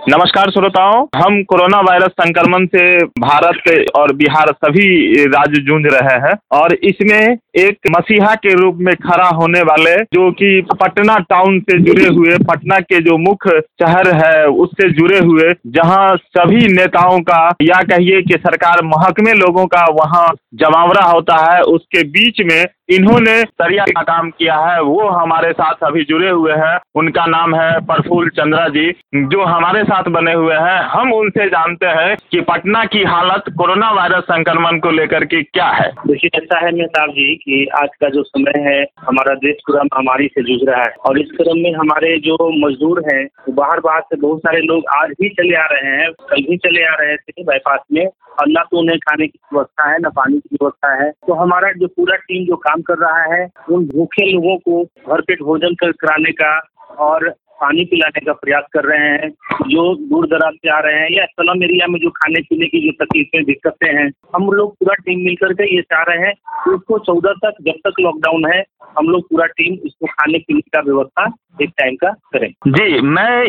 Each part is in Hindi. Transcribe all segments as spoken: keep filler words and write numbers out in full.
नमस्कार श्रोताओं, हम कोरोना वायरस संक्रमण से भारत और बिहार सभी राज्य जूझ रहे हैं और इसमें एक मसीहा के रूप में खड़ा होने वाले जो कि पटना टाउन से जुड़े हुए, पटना के जो मुख्य शहर है उससे जुड़े हुए, जहां सभी नेताओं का या कहिए कि सरकार महकमे लोगों का वहां जमावड़ा होता है, उसके बीच में इन्होंने सरिया का काम किया है। वो हमारे साथ अभी जुड़े हुए हैं। उनका नाम है प्रफुल्ल चंद्रा जी, जो हमारे साथ बने हुए हैं। हम उनसे जानते हैं कि पटना की हालत कोरोना वायरस संक्रमण को लेकर के क्या है। देखिए, ऐसा है मेहताब जी कि आज का जो समय है, हमारा देश पूरा महामारी से जूझ रहा है और इस क्रम में हमारे जो मजदूर हैं वो बाहर बाहर से बहुत सारे लोग आज भी चले आ रहे हैं, कल भी चले आ रहे थे बाईपास में, और न तो उन्हें खाने की व्यवस्था है, न पानी की व्यवस्था है। तो हमारा जो पूरा टीम जो काम कर रहा है, उन भूखे लोगों को भरपेट भोजन कर कराने का और पानी पिलाने का प्रयास कर रहे हैं। जो दूर दराज से आ रहे हैं या स्लम एरिया में जो खाने पीने की जो तकलीफें दिक्कतें हैं, हम लोग पूरा टीम मिलकर के ये चाह रहे हैं कि उसको चौदह तक, जब तक लॉकडाउन है, हम लोग पूरा टीम इसको खाने पीने का व्यवस्था एक टाइम का करें। जी, मैं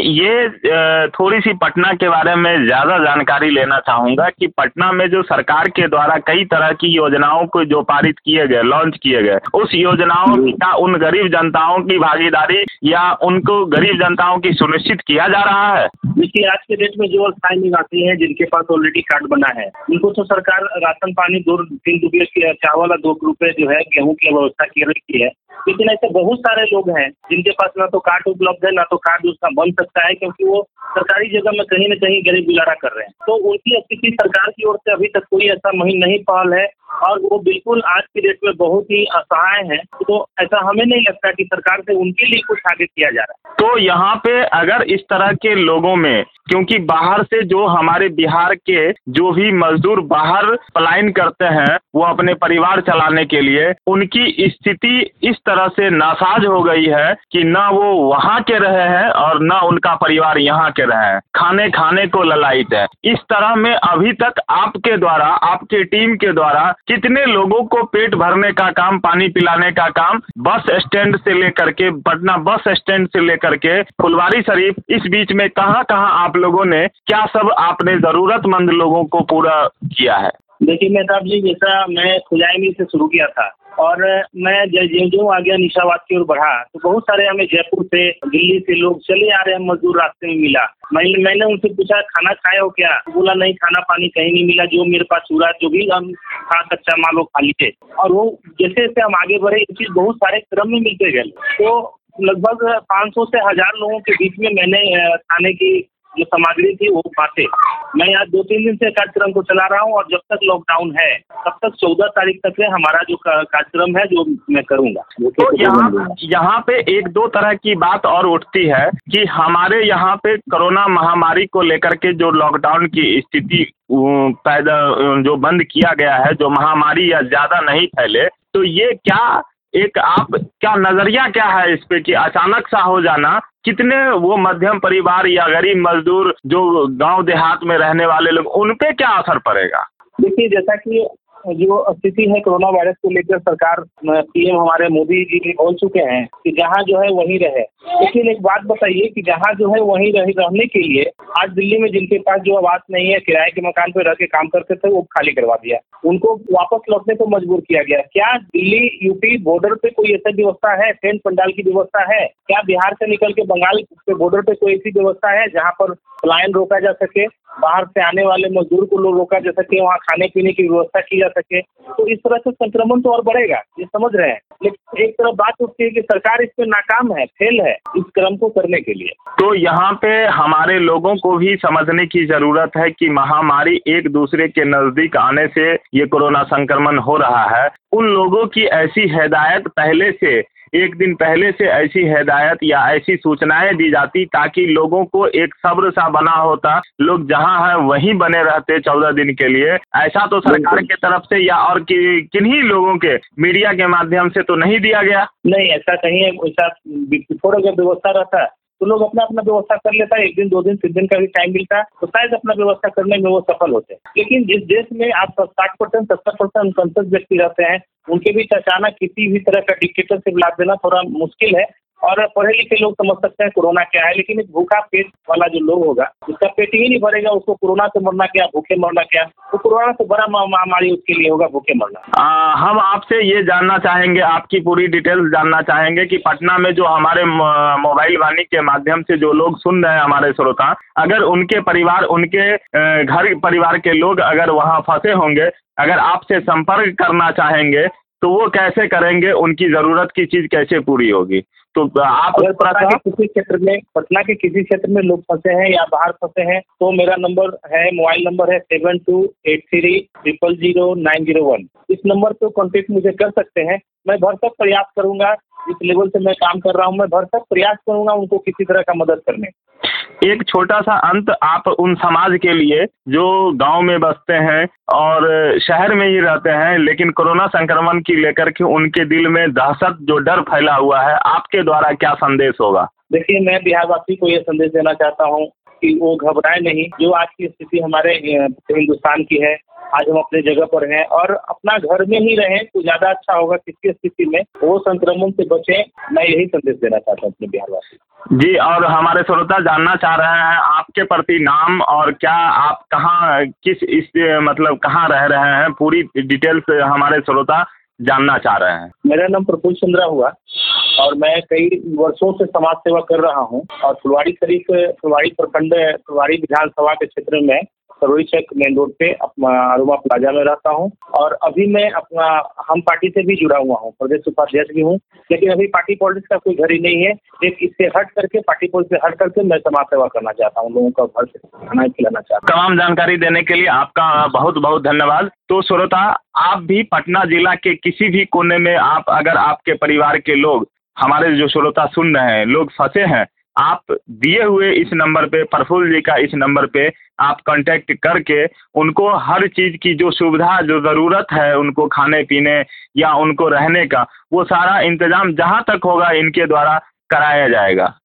ये थोड़ी सी पटना के बारे में ज़्यादा जानकारी लेना चाहूँगा कि पटना में जो सरकार के द्वारा कई तरह की योजनाओं को जो पारित किए गए, लॉन्च किए गए, उस योजनाओं की क्या उन गरीब जनताओं की भागीदारी या उनको गरीब जनताओं की सुनिश्चित किया जा रहा है? देखिए, आज के डेट में जो स्थायी निवासी हैं, जिनके पास ऑलरेडी कार्ड बना है, उनको तो सरकार राशन पानी दो तीन रुपये चावल, दो रुपये जो है गेहूँ की व्यवस्था की रखी है। लेकिन ऐसे बहुत सारे लोग हैं जिनके पास ना तो कार्ड उपलब्ध है, ना तो कार्ड उसका बन सकता है, क्योंकि वो सरकारी जगह में कहीं न कहीं गरीब गुजारा कर रहे हैं। तो उनकी स्थिति सरकार की ओर से अभी तक कोई ऐसा मुहिम नहीं पहल है और वो बिल्कुल आज की डेट में बहुत ही असहाय हैं। तो ऐसा हमें नहीं लगता कि सरकार से उनके लिए कुछ आगे किया जा रहा है। तो यहाँ पे अगर इस तरह के लोगों में, क्योंकि बाहर से जो हमारे बिहार के जो भी मजदूर बाहर पलायन करते हैं वो अपने परिवार चलाने के लिए, उनकी स्थिति इस तरह से नासाज हो गई है कि ना वो वहाँ के रहे हैं और ना उनका परिवार यहाँ के रहे हैं, खाने खाने को ललायित है। इस तरह में अभी तक आपके द्वारा, आपके टीम के द्वारा कितने लोगों को पेट भरने का काम, पानी पिलाने का काम बस स्टैंड से लेकर के, पटना बस स्टैंड से लेकर के फुलवारी शरीफ, इस बीच में कहाँ कहाँ आप लोगों ने क्या सब आपने जरूरतमंद लोगों को पूरा किया है? देखिए मेहताब जी, जैसा मैं खुजाई से शुरू किया था और मैं जो जो आ गया निशाबाद की ओर बढ़ा, तो बहुत सारे हमें जयपुर से, दिल्ली से लोग चले आ रहे हैं, मजदूर रास्ते में मिला। मैंने मैंने उनसे पूछा, खाना खाए हो क्या? बोला नहीं, खाना पानी कहीं नहीं मिला, जो मेरे पास चूरा जो भी हम खा कच्चा माल वो खा लीजिए। और वो जैसे जैसे हम आगे बढ़े, ये चीज़ बहुत सारे क्रम में मिलते गए। तो लगभग पाँच सौ से हजार लोगों के बीच में मैंने खाने की जो सामग्री थी वो बांटे। मैं आज दो तीन दिन से कार्यक्रम को चला रहा हूँ और जब तक लॉकडाउन है तब तक चौदह तारीख तक है हमारा जो कार्यक्रम है जो मैं करूँगा। तो यहाँ यहाँ पे एक दो तरह की बात और उठती है कि हमारे यहाँ पे कोरोना महामारी को लेकर के जो लॉकडाउन की स्थिति पैदा, जो बंद किया गया है, जो महामारी या ज्यादा नहीं फैले, तो ये क्या एक आप क्या नजरिया क्या है इस पे कि अचानक सा हो जाना, कितने वो मध्यम परिवार या गरीब मजदूर जो गांव देहात में रहने वाले लोग, उन पे क्या असर पड़ेगा? देखिए, जैसा कि जो स्थिति है कोरोना वायरस को लेकर, सरकार पीएम हमारे मोदी जी बोल चुके हैं कि जहाँ जो है वहीं रहे। लेकिन एक बात बताइए कि जहाँ जो है वहीं रह, रहने के लिए आज दिल्ली में जिनके पास जो आवास नहीं है, किराए के मकान पर रह के काम करते थे, वो खाली करवा दिया, उनको वापस लौटने को मजबूर किया गया। क्या दिल्ली यूपी बॉर्डर पे कोई ऐसी व्यवस्था है, टेंट पंडाल की व्यवस्था है? क्या बिहार से निकल के बंगाल के बॉर्डर पे कोई ऐसी व्यवस्था है जहाँ पर पलायन रोका जा सके, बाहर से आने वाले मजदूर को लोग रोका जा सके, वहाँ खाने पीने की व्यवस्था की जा सके? तो इस तरह से संक्रमण तो और बढ़ेगा, ये समझ रहे हैं। लेकिन एक तरफ बात उठती है कि सरकार इस पे नाकाम है, फेल है इस क्रम को करने के लिए। तो यहाँ पे हमारे लोगों को भी समझने की जरूरत है कि महामारी एक दूसरे के नजदीक आने से ये कोरोना संक्रमण हो रहा है। उन लोगों की ऐसी हिदायत पहले से, एक दिन पहले से ऐसी हिदायत या ऐसी सूचनाएं दी जाती ताकि लोगों को एक सब्र सा बना होता, लोग जहां है वहीं बने रहते चौदह दिन के लिए। ऐसा तो सरकार की तरफ से या और कि, किन्हीं लोगों के मीडिया के माध्यम से तो नहीं दिया गया। नहीं, ऐसा कहीं ऐसा थोड़ा जब व्यवस्था रहता है तो लोग अपना अपना व्यवस्था कर लेता है, एक दिन दो दिन तीन दिन का भी टाइम मिलता है तो शायद अपना व्यवस्था करने में वो सफल होते हैं। लेकिन जिस देश में आप साठ परसेंट सत्तर परसेंट अनकॉन्शियस व्यक्ति रहते हैं, उनके बीच अचानक किसी भी तरह का डिक्टेटरशिप ला देना थोड़ा मुश्किल है। और पढ़े लिखे लोग समझ सकते हैं कोरोना क्या है, लेकिन एक भूखा पेट वाला जो लोग होगा, जिसका पेट ही नहीं भरेगा, उसको कोरोना से मरना क्या, भूखे मरना क्या, तो कोरोना से बड़ा महामारी उसके लिए होगा भूखे मरना। आ, हम आपसे ये जानना चाहेंगे, आपकी पूरी डिटेल्स जानना चाहेंगे कि पटना में जो हमारे मोबाइल वाणी के माध्यम से जो लोग सुन रहे हैं हमारे श्रोता, अगर उनके परिवार, उनके घर परिवार के लोग अगर वहाँ फंसे होंगे, अगर आपसे संपर्क करना चाहेंगे तो वो कैसे करेंगे, उनकी ज़रूरत की चीज़ कैसे पूरी होगी? तो आप अगर पटना के किसी क्षेत्र में पटना के किसी क्षेत्र में लोग फंसे हैं या बाहर फंसे हैं तो मेरा नंबर है, मोबाइल नंबर है seven two eight three triple zero nine zero one. इस नंबर पर कॉन्टेक्ट मुझे कर सकते हैं। मैं भरसक प्रयास करूंगा, जिस लेवल से मैं काम कर रहा हूं, मैं भरसक प्रयास करूंगा उनको किसी तरह का मदद करने। एक छोटा सा अंत आप उन समाज के लिए जो गांव में बसते हैं और शहर में ही रहते हैं, लेकिन कोरोना संक्रमण की लेकर के उनके दिल में दहशत जो डर फैला हुआ है, आपके द्वारा क्या संदेश होगा? देखिए, मैं बिहारवासी को ये संदेश देना चाहता हूँ कि वो घबराए नहीं। जो आज की स्थिति हमारे हिंदुस्तान की है, आज हम अपने जगह पर हैं और अपना घर में ही रहें तो ज़्यादा अच्छा होगा। किसी स्थिति में वो संक्रमण से बचें, मैं यही संदेश देना चाहता हूँ अपने बिहारवासी। जी, और हमारे श्रोता जानना चाह रहे हैं आपके प्रति नाम और क्या आप कहाँ, किस इस मतलब कहाँ रह रहे हैं, पूरी डिटेल्स हमारे श्रोता जानना चाह रहे हैं। मेरा नाम प्रफुल्ल चंद्रा हुआ और मैं कई वर्षों से समाज सेवा कर रहा हूं और फुलवाड़ी शरीफ, फुलवाड़ी प्रखंड, फुलवाड़ी विधानसभा के क्षेत्र में सरोई चक मेन रोड पे अपना अरुमा प्लाजा में रहता हूं और अभी मैं अपना हम पार्टी से भी जुड़ा हुआ हूं, प्रदेश उपाध्यक्ष भी हूं, लेकिन अभी पार्टी पॉलिटिक्स का कोई घर ही नहीं है। एक इससे हट करके, पार्टी पॉलिटिक्स से हट करके मैं समाज सेवा करना चाहता हूं, लोगों का घर से खाना खिलाना चाहता हूं। तमाम जानकारी देने के लिए आपका बहुत बहुत धन्यवाद। तो श्रोता, आप भी पटना जिला के किसी भी कोने में आप, अगर आपके परिवार के लोग, हमारे जो श्रोता सुन रहे हैं, लोग फंसे हैं, आप दिए हुए इस नंबर पे, प्रफुल्ल जी का इस नंबर पे आप कांटेक्ट करके उनको हर चीज़ की जो सुविधा, जो ज़रूरत है, उनको खाने पीने या उनको रहने का, वो सारा इंतजाम जहां तक होगा इनके द्वारा कराया जाएगा।